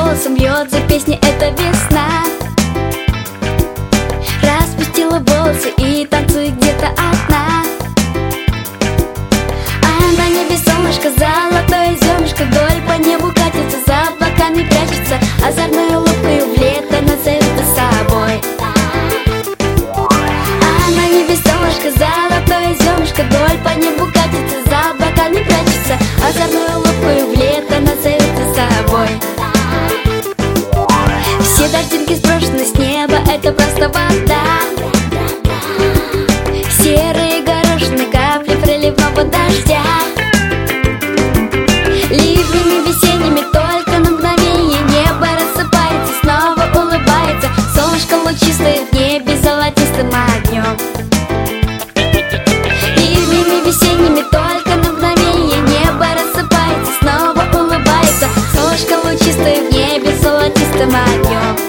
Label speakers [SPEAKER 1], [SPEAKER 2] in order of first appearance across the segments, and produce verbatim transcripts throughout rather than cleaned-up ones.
[SPEAKER 1] голосом льется песня, это весна. Распустила волосы и танцует где-то одна. А на небе солнышко, золотое зернышко, вдоль по небу катится, за облаками прячется, озорной улыбкой в лето нас зовет за собой. А на небе солнышко, золотое зернышко, вдоль по небу катится, за облаками прячется, озорной улыбкой в лето нас зовет за собой. Все дождинки сброшены с неба, это просто вода. Серые горошины, капли проливного дождя. Ливнями весенними только на мгновение небо рассыпается, снова улыбается, солнышко лучистое в небе золотистым огнем. Ливнями весенними только на мгновение небо рассыпается, снова улыбается, солнышко лучистое в небе золотистым огнем.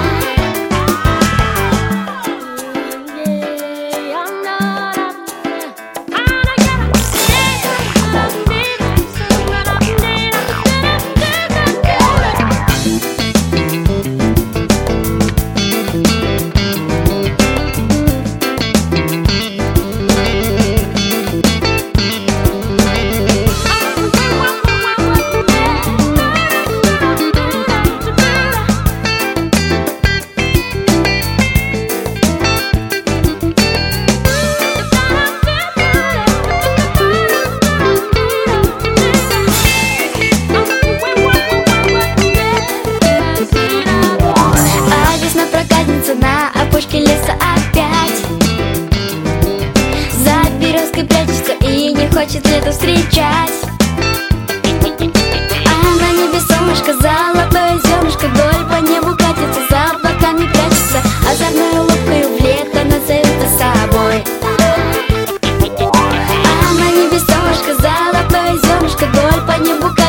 [SPEAKER 1] На опушке леса опять за березкой прячется и не хочет лето встречать. А на небе солнышко, золотое зернышко, вдоль по небу катится, за облаками прячется, озорной улыбкой в лето нас зовет за собой. А на небе солнышко, золотое зернышко, вдоль по небу катится,